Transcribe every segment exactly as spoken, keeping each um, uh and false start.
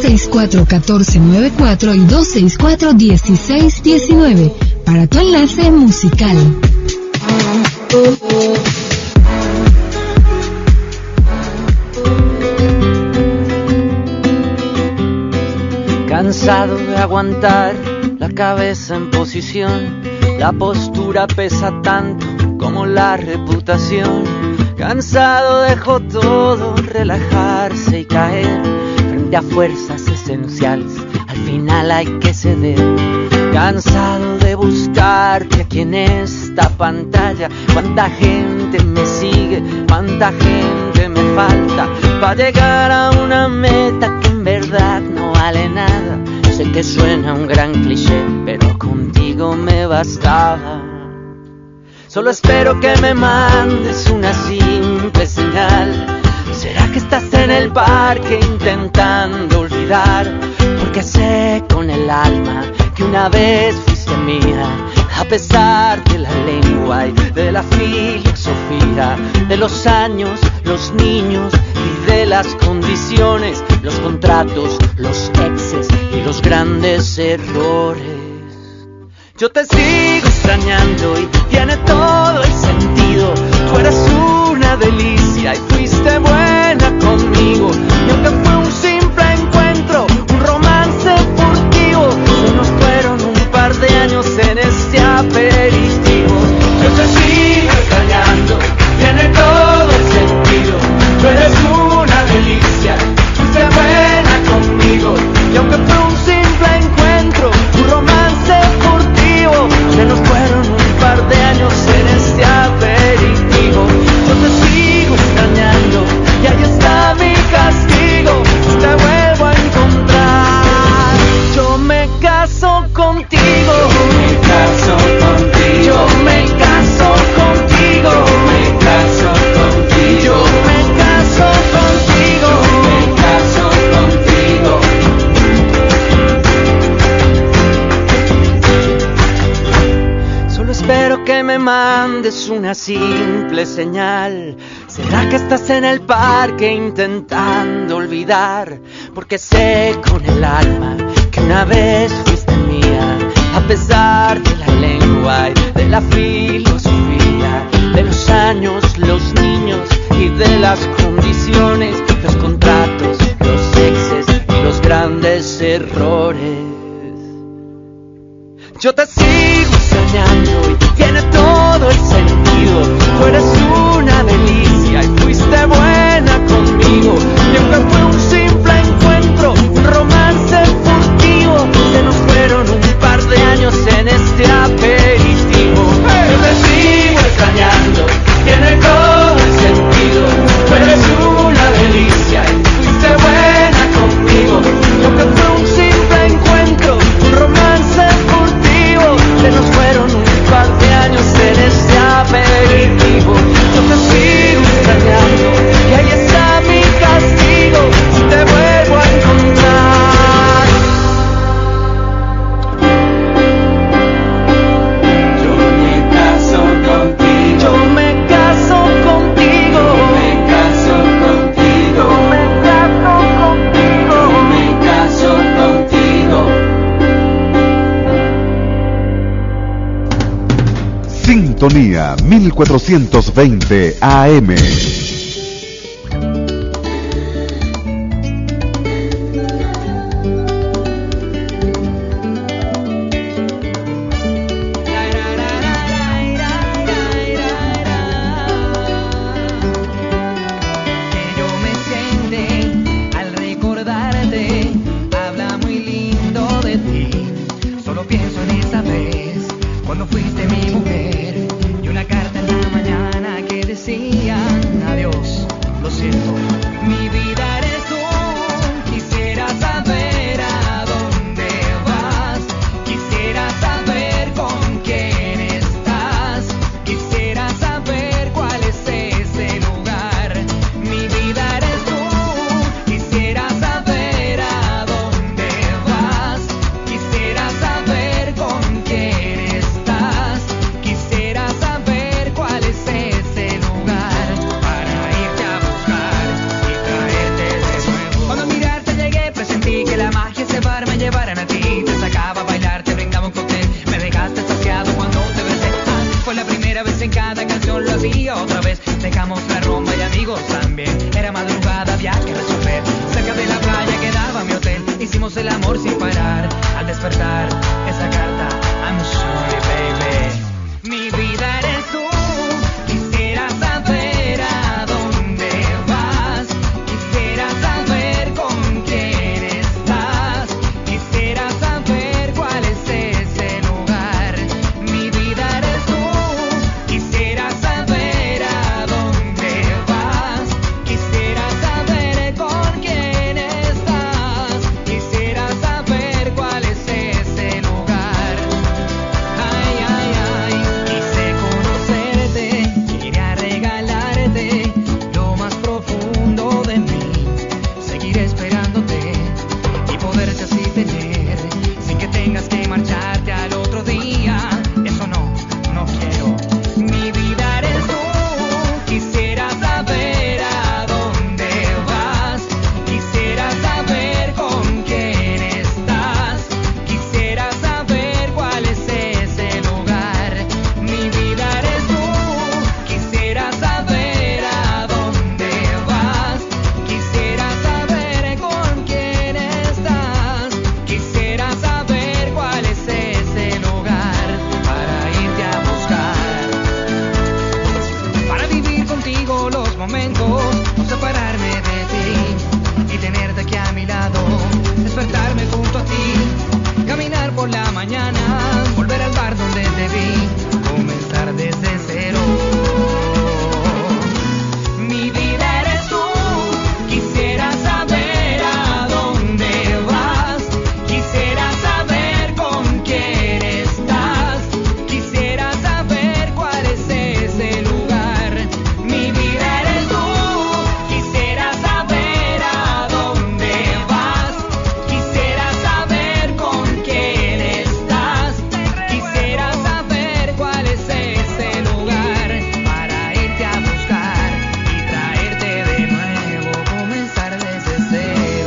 seis cuatro, uno cuatro nueve cuatro y dos seis cuatro, uno seis uno nueve para tu enlace musical. Cansado de aguantar la cabeza en posición, la postura pesa tanto como la reputación. Cansado dejó todo relajarse y caer frente a fuerzas esenciales, al final hay que ceder. Cansado de buscarte aquí en esta pantalla, cuánta gente me sigue, cuánta gente me falta para llegar a una meta que en verdad no vale nada. Sé que suena un gran cliché, pero contigo me bastaba. Solo espero que me mandes una simple señal. ¿Será que estás en el parque intentando olvidar? Porque sé con el alma que una vez fuiste mía, a pesar de la lengua y de la filosofía, de los años, los niños y de las condiciones, los contratos, los exes y los grandes errores. Yo te sigo extrañando y tiene todo el sentido. Tú eres una delicia y fuiste buena conmigo. Y aunque fue un simple encuentro, un romance furtivo, se nos fueron un par de años en este aperitivo. Yo te sigo extrañando, tiene todo el sentido. Tú eres una delicia, fuiste buena conmigo. Y aunque fue un simple encuentro, un romance furtivo, se nos fueron un par de años en este aperitivo. Yo te sigo extrañando y ahí está mi castigo. Te vuelvo a encontrar. Yo me caso contigo. Yo me caso contigo. Yo me caso contigo. Me caso contigo. Yo me caso contigo. Me caso contigo. Solo espero que me mandes una simple señal. ¿Será que estás en el parque intentando olvidar? Porque sé con el alma que una vez fuiste mía, a pesar de la lengua y de la filosofía, de los años, los niños y de las condiciones, los contratos, los exes y los grandes errores. Yo te sigo extrañando y tiene todo el sentido. Tú eres una delicia y fuiste buena conmigo. Y aunque fue un simple encuentro, un romance furtivo, se nos fueron un par de años en este aperitivo. Yo te sigo extrañando, tiene todo el sentido. Tú eres una delicia y fuiste buena conmigo. Y aunque fue un simple encuentro, un romance furtivo, se nos fueron un par de años en este aperitivo. Yo te sigo extrañando y ahí está mi castigo. Si te vuelvo a encontrar. Yo me caso contigo. Yo me caso contigo. Me caso contigo. Me caso contigo. Me caso contigo. Sintonía mil cuatrocientos veinte A M. Cuando fuiste mi mujer y una carta en la mañana que decía adiós. otra vez. Dejamos la rumba y amigos también. Era madrugada, había que resolver. Cerca de la playa quedaba mi hotel. Hicimos el amor sin parar. Al despertar, esa carta, I'm sorry baby. Mi vida eres tú. Quisiera saber a dónde vas. Quisiera saber con quién estás. Quisiera saber cuál es ese lugar. Mi vida eres tú. Quisiera saber a dónde vas. Quisiera saber con quién estás. Quisiera saber cuál es ese lugar. Ay, ay, ay. Quise conocerte. Quería regalarte lo más profundo de mí. Seguir esperándote y poderte así tener sin que tengas que marcharte al otro día. Eso no, no quiero. Mi vida eres tú. Quisiera saber a dónde vas. Quisiera saber con quién estás. Quisiera saber cuál es ese lugar. Mi vida eres tú. Quisiera saber a dónde vas. Quisiera saber con quién estás. Quisiera saber cuál es ese lugar para irte a buscar. Para vivir contigo los momentos, no separarme de ti y tenerte aquí a mi lado, despertarme junto a ti, caminar por la mañana, volver al bar donde te vi, comenzar desde cero. Mi vida eres tú. Quisiera saber a dónde vas. Quisiera saber con quién estás. Quisiera saber cuál es ese lugar. Mi vida eres tú. Quisiera saber a dónde vas. Quisiera saber con quién estás. Quisiera saber cuál es ese lugar para irte a buscar y traerte de nuevo, comenzar desde cero.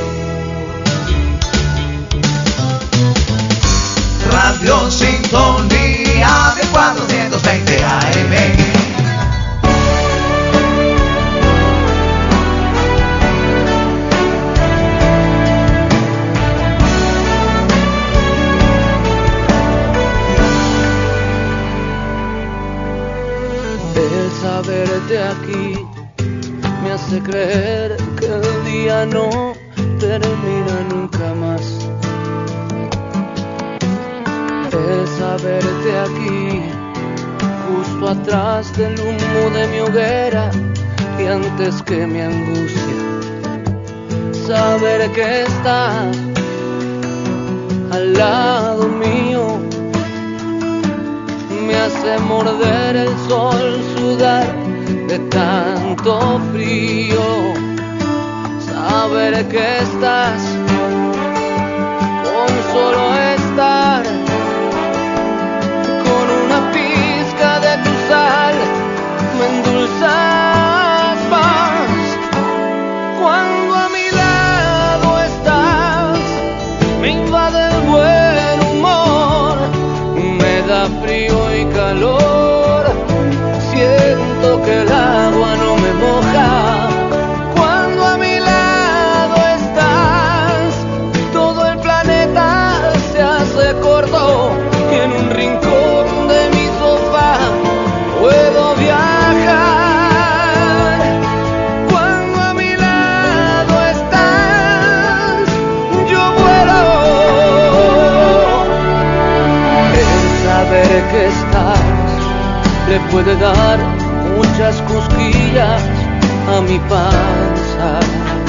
Radio Sintonía mil cuatrocientos veinte A M. El saberte aquí me hace creer que el día no termina nunca más. El saberte aquí, justo atrás del humo de mi hoguera y antes que mi angustia. Saber que estás al lado mío me hace morder el sol, sudar de tanto frío. Saber que estás, con solo estar, con una pizca de tu sal, me endulzas más. Cuando a mi lado estás, me invade el buen humor, me da frío y calor, siento que el agua no me moja. Cuando a mi lado estás, todo el planeta se hace corto y en un rincón de mi sofá puedo viajar. Cuando a mi lado estás, yo vuelo. El saber que estás le puede dar muchas cosquillas a mi panza.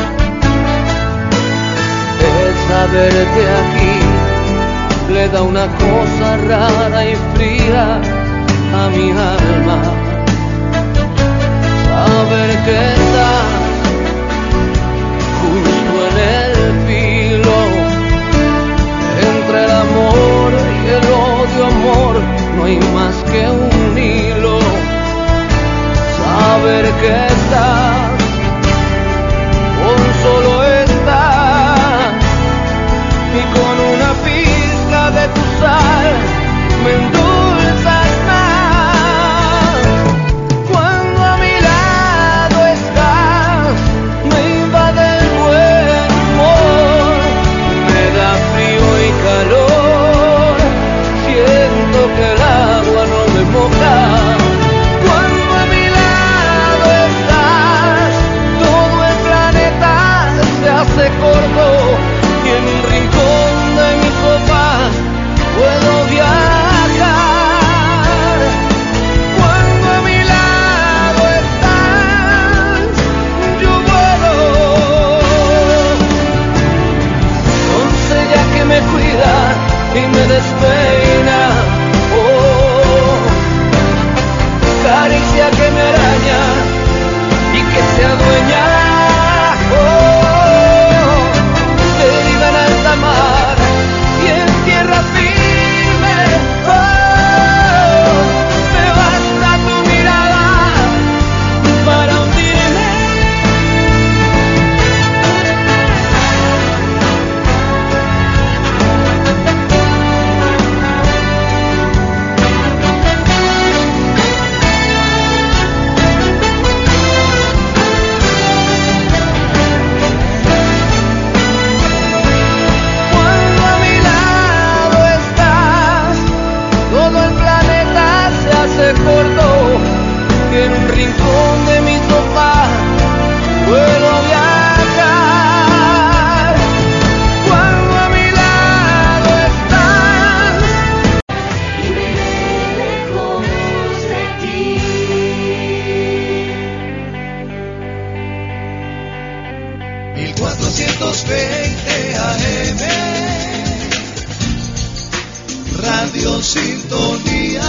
El saberte aquí le da una cosa rara y fría a mi alma. Saber que estás justo en el filo entre el amor y el odio, amor, no hay más que un hilo. Saber que estás, con solo estar, y con una pizca de tu sal me endulzas más. cuatrocientos veinte A M. Radio Sintonía.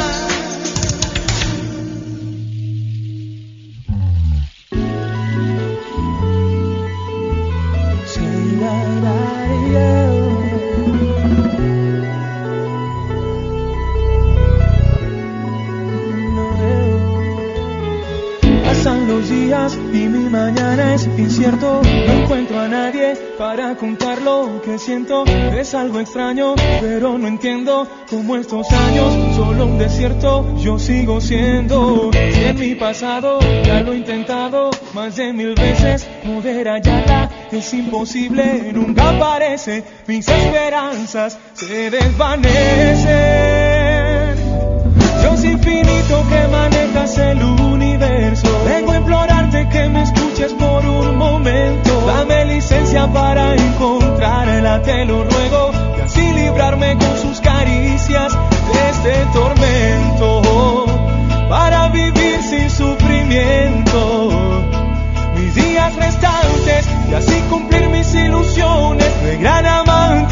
Y mi mañana es incierto, no encuentro a nadie para contar lo que siento. Es algo extraño, pero no entiendo cómo estos años solo un desierto yo sigo siendo. Si en mi pasado ya lo he intentado más de mil veces, poder hallarla es imposible, nunca aparece. Mis esperanzas se desvanecen. Dios infinito que manejas el universo, vengo a implorarte que me escuches por un momento. Dame licencia para encontrarla, te lo ruego, y así librarme con sus caricias de este tormento, para vivir sin sufrimiento mis días restantes y así cumplir mis ilusiones de gran amante.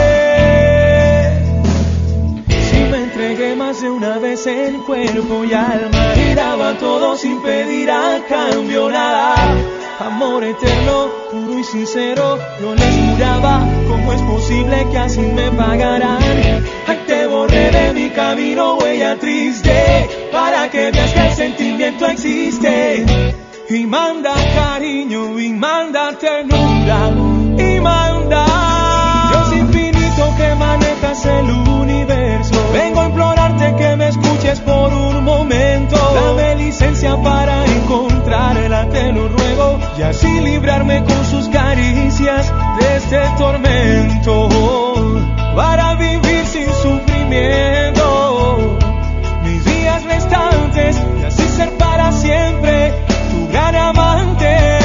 Entregué más de una vez en cuerpo y alma y daba todo sin pedir a cambio nada. Amor eterno, puro y sincero, yo les juraba, ¿cómo es posible que así me pagaran? Ay, te borré de mi camino, huella triste, para que veas que el sentimiento existe. Y manda cariño, y manda ternura, y manda Dios infinito que manejas el universo. Vengo a implorarte que me escuches por un momento. Dame licencia para encontrarla, te lo ruego, y así librarme con sus caricias de este tormento, para vivir sin sufrimiento mis días restantes y así ser para siempre tu gran amante.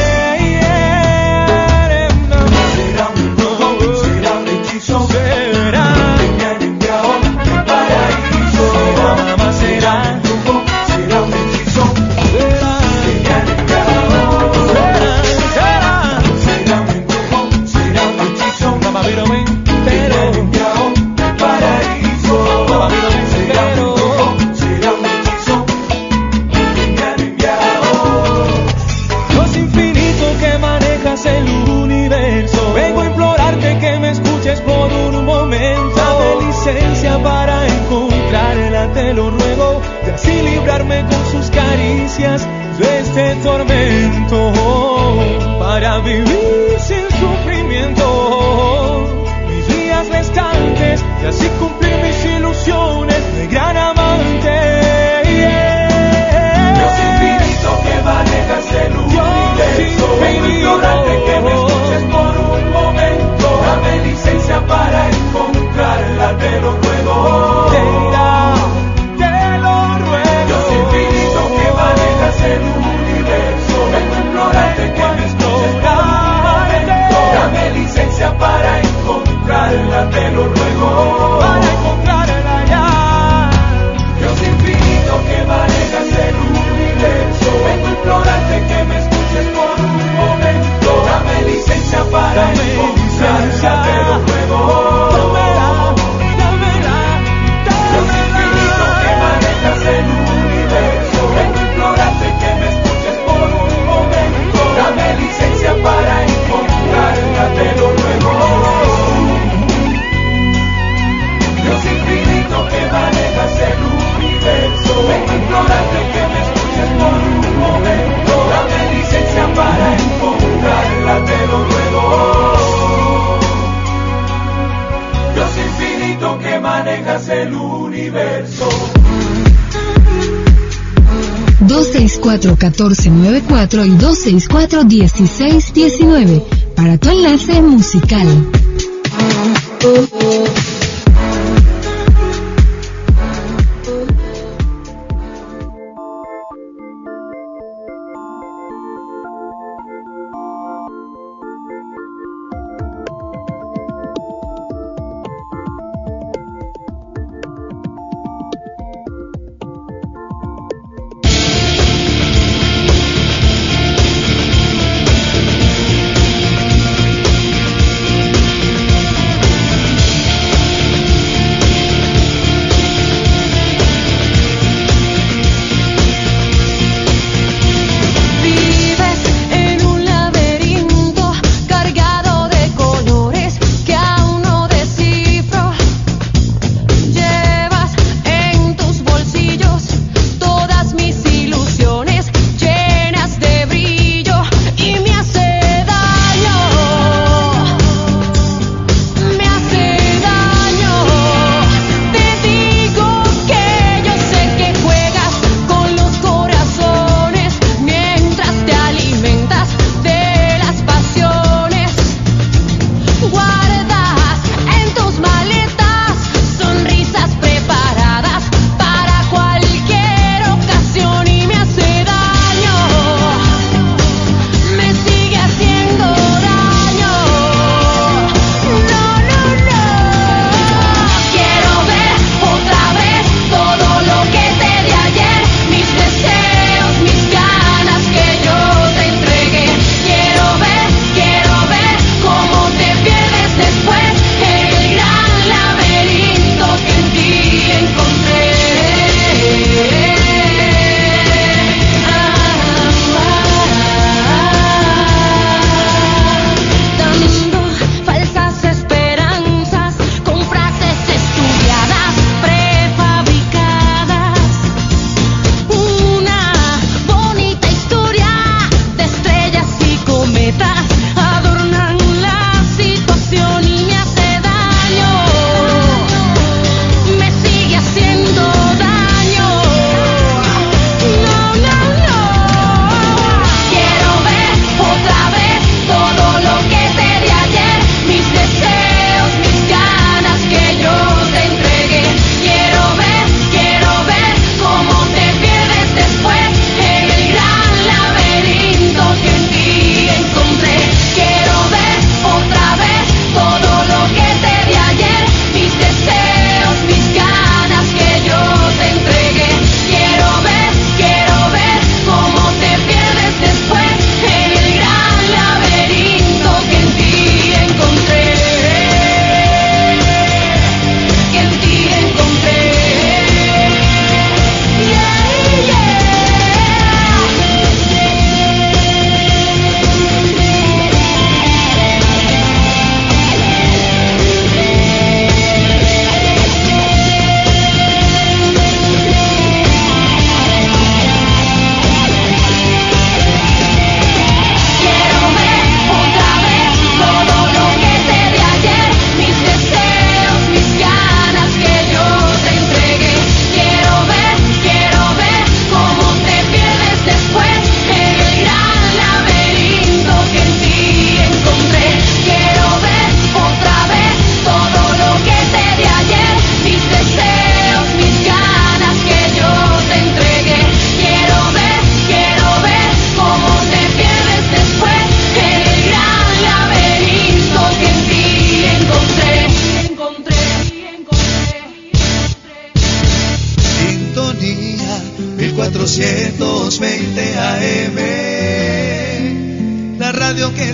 Yeah. Será un robo, será un hechizo, será para encontrarla, te lo ruego, y así librarme con sus caricias de este tormento, para vivir sin sufrimiento mis días restantes y así cumplir mis ilusiones de gran amante. Yeah. Dios infinito que manejas el universo, vengo a implorarte que me escuches por un momento. Dame licencia para encontrarla, te lo ruego. Te irá, te lo ruego. Dios infinito que manejas el universo, vengo a implorarte que me escuches por un momento. Dame licencia para encontrarla, te lo ruego. Para encontrarla ya. Dios infinito que manejas el universo, vengo a implorarte que me escuches por un momento. Dame licencia para encontrarla, te lo ruego. El universo, vengo a implorarte que me escuches por un momento. Dame licencia para encontrarla, te lo ruego. Dios infinito que manejas el universo, vengo a implorarte que me escuches por un momento. Dame licencia para encontrarla, te lo ruego. Dios infinito que manejas el universo. dos seis cuatro, uno cuatro nueve cuatro y dos seis cuatro, uno seis uno nueve para tu enlace musical.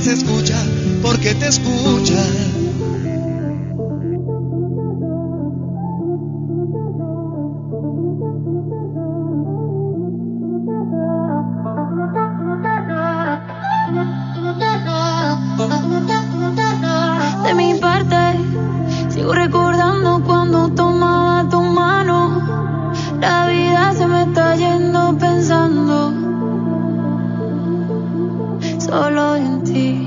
se escucha porque te escucha. De mi parte, sigo recordando cuando tomaba tu mano. La vida se me está yendo pensando solo en ti.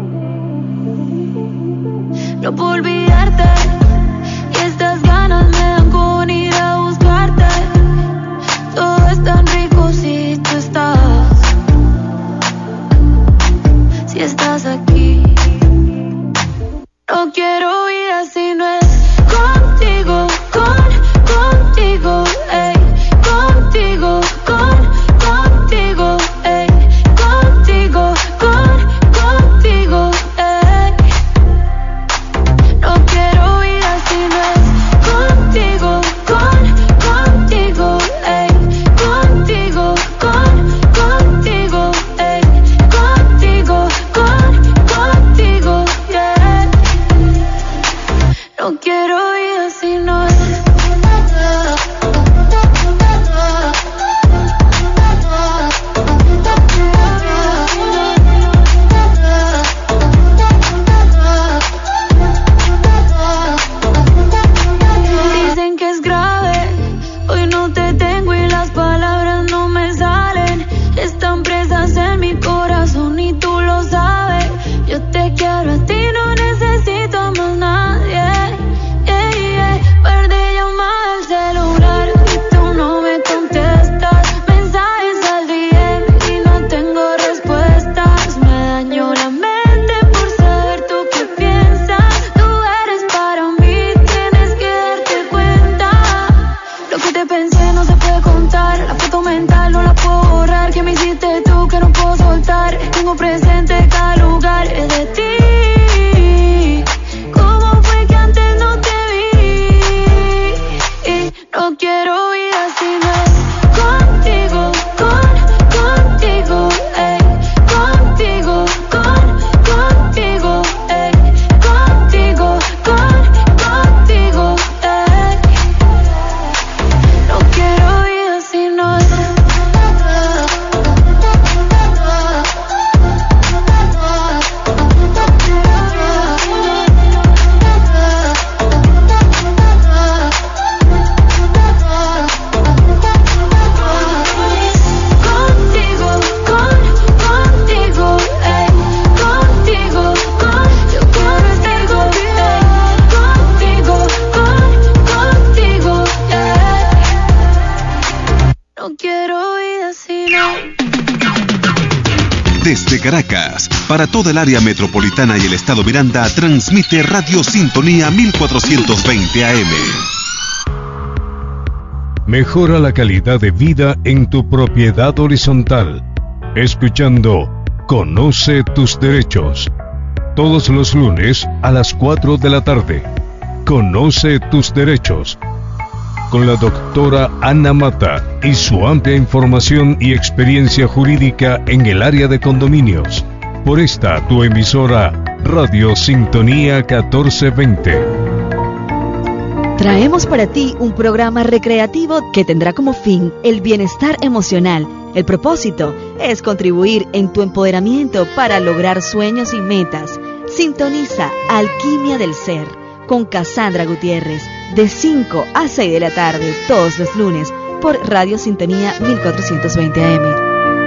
No puedo olvidarte y estas ganas me dan con ir a buscarte. Todo es tan rico si tú estás, si estás aquí. No quiero vida si no es contigo, con, contigo, ey, contigo, con, contigo, ey, contigo, con, contigo, ey. No quiero vida si no es contigo, con, contigo, ey, contigo, con, contigo, ey, contigo, con, contigo, yeah. No quiero vida si no es. Dicen que es grave, hoy no te tengo y las palabras no me salen. Están presas en mi corazón y tú lo sabes. Yo te quiero a ti, no necesito a más nadie. Yeah, yeah. Perdí llamada al celular y tú no me contestas. Mensajes al D M y no tengo respuestas. Me dañó la mente por saber tú qué piensas. Tú eres para mí, tienes que darte cuenta. Lo que te pensé no se puede contar. La foto mental no la puedo borrar. Que me hiciste tú que no puedo soltar. Tengo presente cada lugar de ti. ¿Cómo fue que antes no te vi? Y no quiero vida si no es contigo, con, contigo, ey, contigo, con, contigo, ey, contigo, con, contigo, ey. No quiero vida si no es. Contigo, con, contigo, ey, contigo, con, yo quiero estar contigo, contigo, con, contigo, yeah. No quiero vida si no. Desde Caracas, para toda el área metropolitana y el estado Miranda, transmite Radio Sintonía mil cuatrocientos veinte A M. Mejora la calidad de vida en tu propiedad horizontal. Escuchando Conoce tus derechos. Todos los lunes a las cuatro de la tarde. Conoce tus derechos. Con la doctora Ana Mata y su amplia información y experiencia jurídica en el área de condominios. Por esta tu emisora Radio Sintonía catorce veinte. Traemos para ti un programa recreativo que tendrá como fin el bienestar emocional. El propósito es contribuir en tu empoderamiento para lograr sueños y metas. Sintoniza Alquimia del Ser con Cassandra Gutiérrez de cinco a seis de la tarde todos los lunes por Radio Sintonía mil cuatrocientos veinte A M.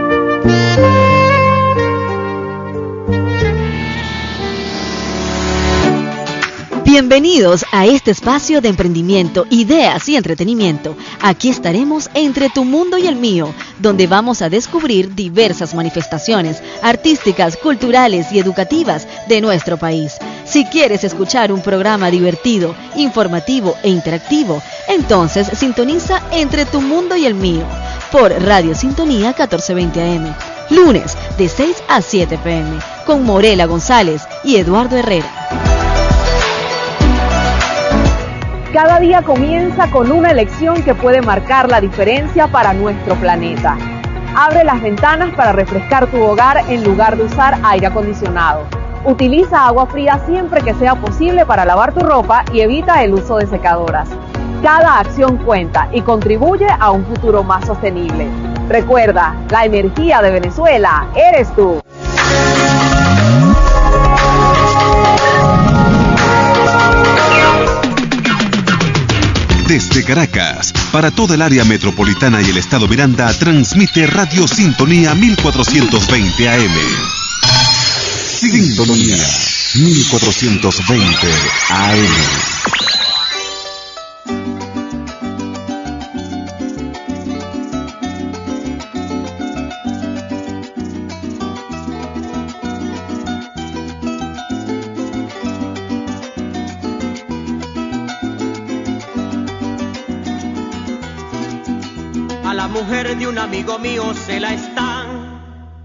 Bienvenidos a este espacio de emprendimiento, ideas y entretenimiento. Aquí estaremos entre tu mundo y el mío, donde vamos a descubrir diversas manifestaciones artísticas, culturales y educativas de nuestro país. Si quieres escuchar un programa divertido, informativo e interactivo, entonces sintoniza Entre tu mundo y el mío por Radio Sintonía catorce veinte A M, lunes de seis a siete p m con Morela González y Eduardo Herrera. Cada día comienza con una elección que puede marcar la diferencia para nuestro planeta. Abre las ventanas para refrescar tu hogar en lugar de usar aire acondicionado. Utiliza agua fría siempre que sea posible para lavar tu ropa y evita el uso de secadoras. Cada acción cuenta y contribuye a un futuro más sostenible. Recuerda, la energía de Venezuela eres tú. Desde Caracas, para toda el área metropolitana y el estado Miranda, transmite Radio Sintonía mil cuatrocientos veinte A M. Sintonía mil cuatrocientos veinte A M. De un amigo mío se la están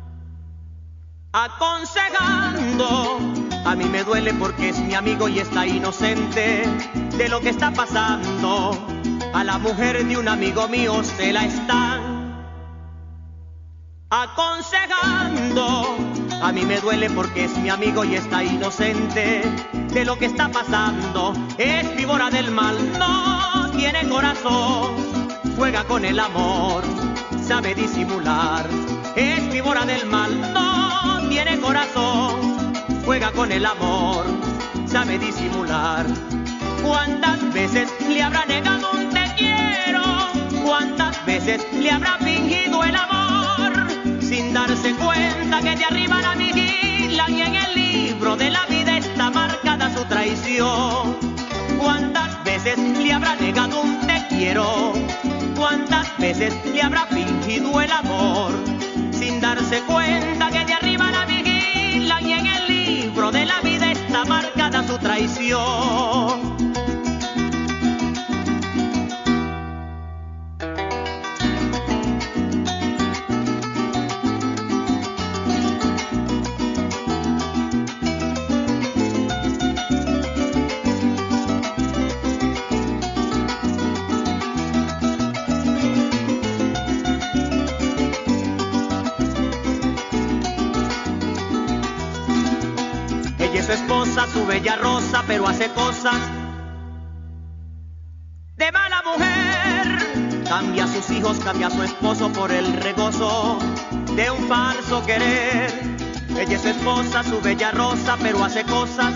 aconsejando. A mí me duele porque es mi amigo y está inocente de lo que está pasando. A la mujer de un amigo mío se la están aconsejando. A mí me duele porque es mi amigo y está inocente de lo que está pasando. Es víbora del mal, no tiene corazón, juega con el amor, sabe disimular. Es víbora del mal, no tiene corazón, juega con el amor, sabe disimular. ¿Cuántas veces le habrá negado un te quiero? ¿Cuántas veces le habrá fingido el amor? Sin darse cuenta que de arriba la vigilan y en el libro de la vida está marcada su traición. ¿Cuántas veces le habrá negado un te quiero? ¿Cuántas veces le habrá fingido el amor? Sin darse cuenta que de arriba la vigilan y en el libro de la vida está marcada su traición. Su bella rosa, pero hace cosas de mala mujer. Cambia a sus hijos, cambia a su esposo por el regozo de un falso querer. Ella es su esposa, su bella rosa, pero hace cosas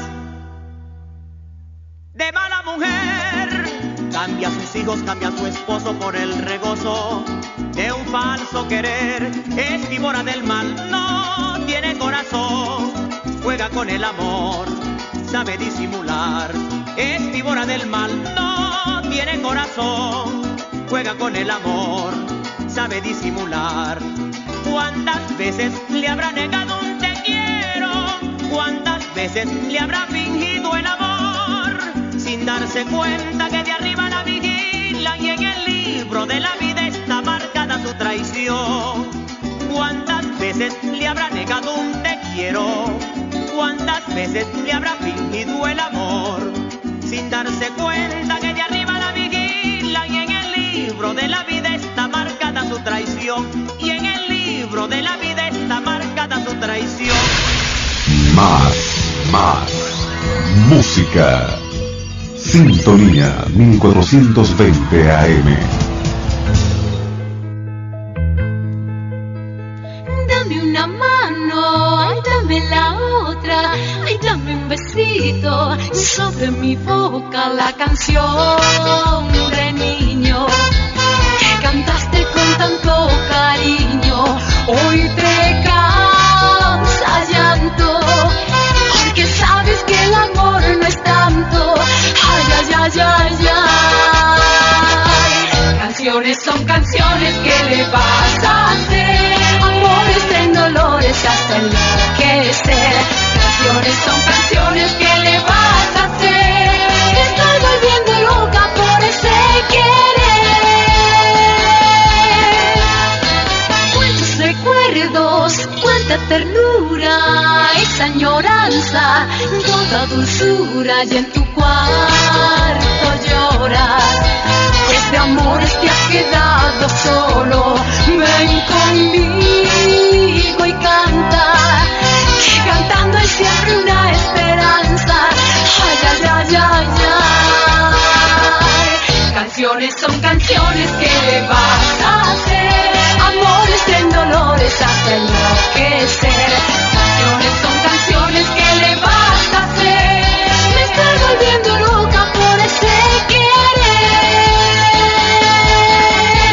de mala mujer. Cambia a sus hijos, cambia a su esposo por el regozo de un falso querer. Es víbora del mal, no tiene corazón, juega con el amor, sabe disimular. Es víbora del mal, no tiene corazón, juega con el amor, sabe disimular. ¿Cuántas veces le habrá negado un te quiero? ¿Cuántas veces le habrá fingido el amor? Sin darse cuenta que de arriba la vigilan y en el libro de la vida está marcada su traición. ¿Cuántas veces le habrá negado un te quiero? ¿Cuántas veces le habrá fingido el amor? Sin darse cuenta que de arriba la vigilan y en el libro de la vida está marcada su traición. Y en el libro de la vida está marcada su traición. Más, más música. Sintonía mil cuatrocientos veinte A M. Dame una mano, ay, dame la otra, ay, dame un besito sobre mi boca, la canción de niño que cantaste con tanto cariño. Hoy te causa llanto porque sabes que el amor no es tanto. Ay, ay, ay, ay, ay. Canciones son canciones, ¿qué le vas a hacer? Amores en dolores hasta enloquecer. Canciones son canciones, ¿qué le vas a hacer? Te estoy volviendo loca por ese querer. Cuántos recuerdos, cuánta ternura, esa añoranza, toda dulzura, y en tu cuarto lloras. Pues de amores te has quedado solo. Ven conmigo y canta, que cantando es siempre una esperanza. Ay, ay, ay, ay, ay. Canciones son canciones que le vas a hacer, amores en dolores hasta enloquecer. Canciones son canciones que le vas a hacer, me estoy volviendo loca por ese querer.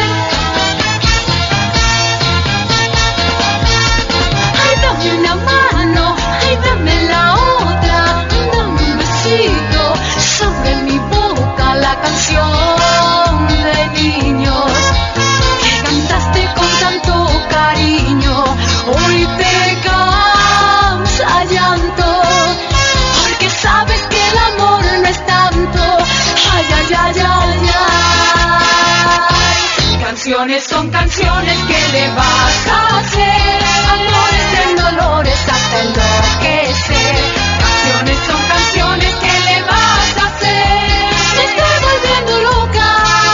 Ay, dame una mano, ay, dame la otra, dame un besito sobre mi boca, la canción de niños que cantaste con tanto cariño. Hoy te causa llanto, porque sabes que el amor no es tanto. Ay, ay, ay, ay, ay. Canciones son canciones que le vas a hacer, amores en dolores hasta enloquecer. Canciones son canciones que le vas a hacer, me estoy volviendo loca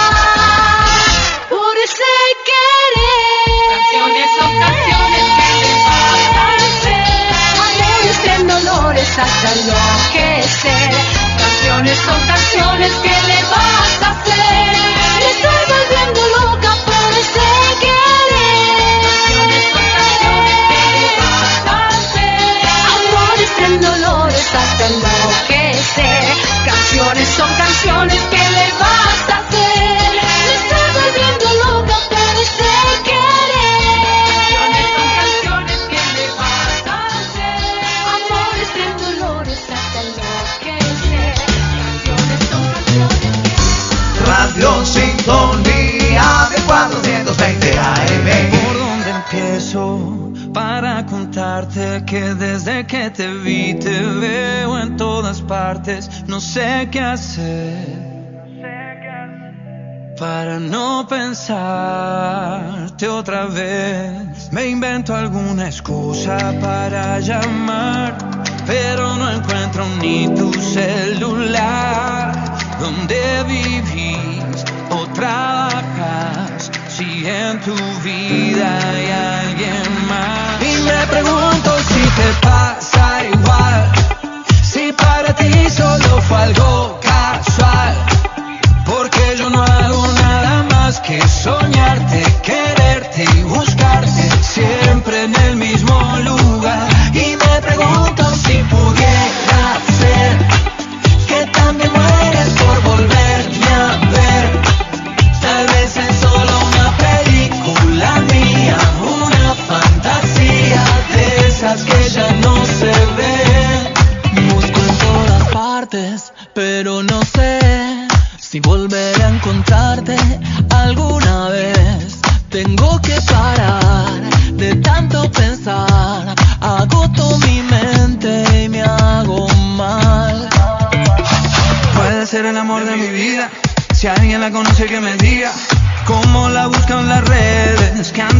por ese querer. Canciones son canciones que le vas a hacer, amores en dolores hasta enloquecer. Canciones son canciones que le vas a hacer, me estoy volviendo loca por ese querer. Canciones son canciones que le vas a hacer, amores en dolores hasta enloquecer. Canciones son canciones que le vas a hacer, me estoy volviendo loca por ese querer. Canciones son canciones que le vas a hacer, amores en dolores hasta enloquecer. Canciones son canciones. Radio Sintonía mil cuatrocientos veinte A M. ¿Por dónde empiezo para contarte que desde que te vi te veo en todas partes? No sé qué hacer para no pensarte otra vez. Me invento alguna excusa para llamar, pero no encuentro ni tu celular. ¿Dónde vivís o trabajas? Si en tu vida hay alguien más. Y me pregunto si te pasa igual, si para ti solo fue algo casual. Porque yo no hago nada más que soñarte, quererte y buscarte siempre en el mismo lugar. Y me pregunto si pudiera ser que también mueres por volverme a ver. Tal vez es solo una película mía, una fantasía de esas que ya no se ven. Busco en todas partes, pero no sé si volveré a encontrarte alguna vez. Tengo que parar de tanto pensar, agoto mi mente y me hago mal. Puede ser el amor de mi vida, si alguien la conoce que me diga cómo la busca en las redes, que anda